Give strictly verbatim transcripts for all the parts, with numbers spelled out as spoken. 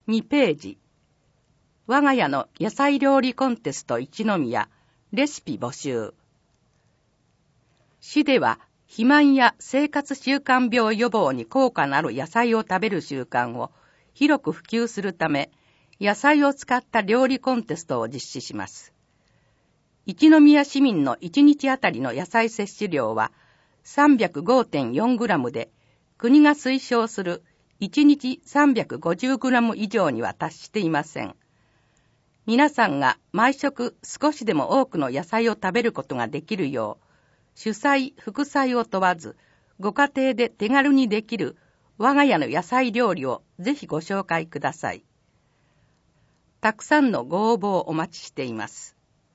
にページ。我が家の野菜料理コンテスト一宮、レシピ募集。市では、肥満や生活習慣病予防に効果のある野菜を食べる習慣を広く普及するため、野菜を使った料理コンテストを実施します。一宮市民のいちにちあたりの野菜摂取量は さんびゃくごてんよんグラム で、国が推奨するいちにち さんびゃくごじゅうグラム 以上には達していません。皆さんが毎食少しでも多くの野菜を食べることができるよう、主菜、副菜を問わず、ご家庭で手軽にできる我が家の野菜料理をぜひご紹介ください。たくさんのご応募をお待ちしています。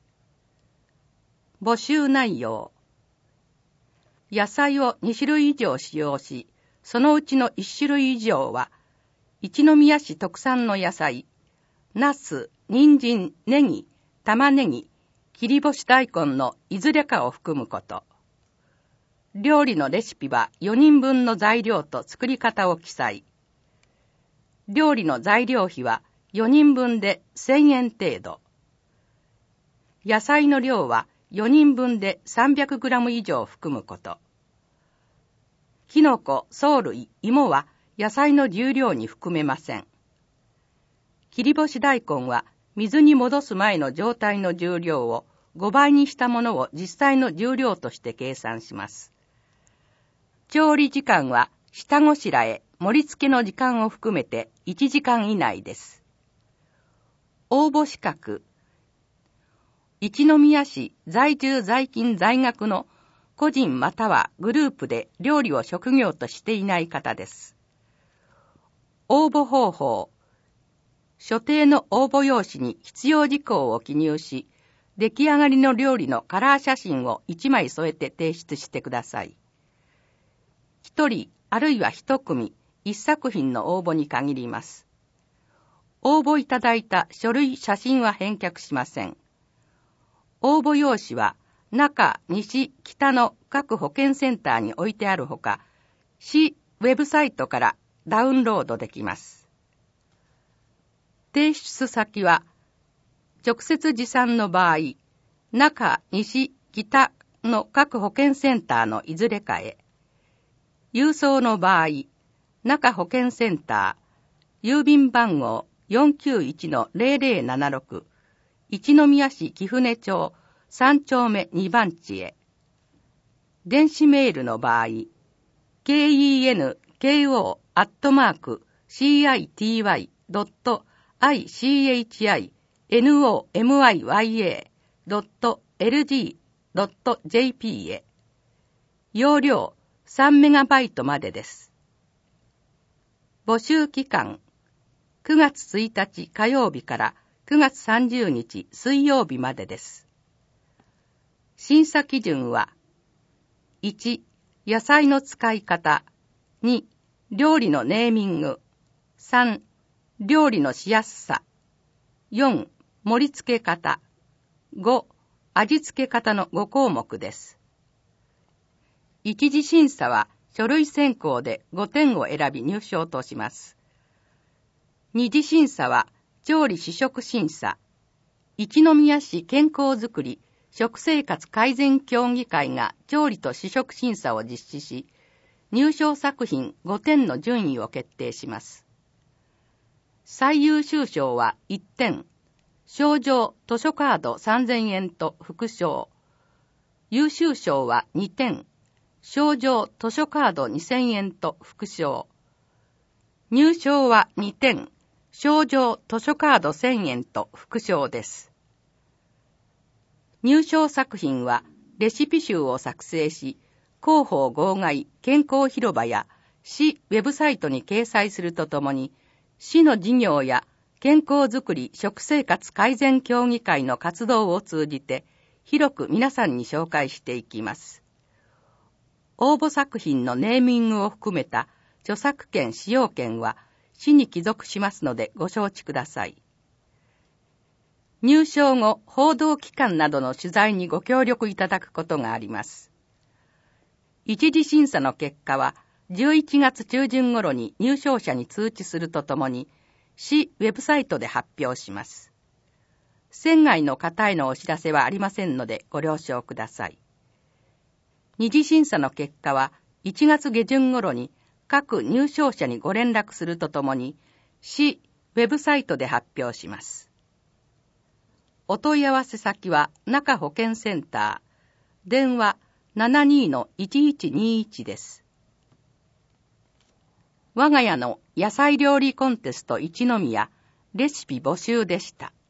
募集内容。野菜をにしゅるい以上使用し、そのうちのいちしゅるい以上は、一宮市特産の野菜、ナス、人参、ネギ、玉ねぎ、切り干し大根のいずれかを含むこと。料理のレシピはよにんぶんの材料と作り方を記載。料理の材料費はよにんぶんでせんえん程度。野菜の量はよにんぶんで さんびゃくグラム 以上含むこと。きのこ、藻類、芋は野菜の重量に含めません。切り干し大根は水に戻す前の状態の重量をごばいにしたものを実際の重量として計算します。調理時間は下ごしらえ、盛り付けの時間を含めていちじかん以内です。応募資格。一宮市在住在勤在学の個人またはグループで料理を職業としていない方です。応募方法。所定の応募用紙に必要事項を記入し、出来上がりの料理のカラー写真をいちまい添えて提出してください。一人あるいは一組一作品の応募に限ります。応募いただいた書類写真は返却しません。応募用紙は中、西、北の各保健センターに置いてあるほか、市ウェブサイトからダウンロードできます。提出先は、直接持参の場合、中、西、北の各保健センターのいずれかへ。郵送の場合、中保健センター、郵便番号 よんきゅういちのゼロゼロななろく、一宮市貴船町さん丁目に番地へ。電子メールの場合、kenko アットマーク city.ichinomiya.lg.jp へ。容量さんメガバイトまでです。募集期間、くがつついたち火曜日からくがつさんじゅうにち水曜日までです。審査基準は、いち、野菜の使い方、に、料理のネーミング、さん、料理のしやすさ、よん、盛り付け方、ご、味付け方のご項目です。一次審査は書類選考でごてんを選び入賞とします。二次審査は調理試食審査、一宮市健康づくり食生活改善協議会が調理と試食審査を実施し、入賞作品ごてんの順位を決定します。最優秀賞はいってん、賞状図書カードさんぜんえんと副賞。優秀賞はにてん、賞状図書カードにせんえんと副賞。入賞はにてん、賞状図書カードせんえんと副賞です。入賞作品はレシピ集を作成し、広報号外健康広場や市ウェブサイトに掲載するとともに、市の事業や健康づくり食生活改善協議会の活動を通じて、広く皆さんに紹介していきます。応募作品のネーミングを含めた著作権使用権は市に帰属しますのでご承知ください。入賞後、報道機関などの取材にご協力いただくことがあります。一次審査の結果は、じゅういちがつ中旬頃に入賞者に通知するとともに、 市ウェブサイトで発表します。船外の方へのお知らせはありませんのでご了承ください。二次審査の結果はいちがつげじゅん頃に各入賞者にご連絡するとともに、市ウェブサイトで発表します。お問い合わせ先は中保健センター、電話 ななにーのいちいちにいち です。我が家の野菜料理コンテスト一宮レシピ募集でした。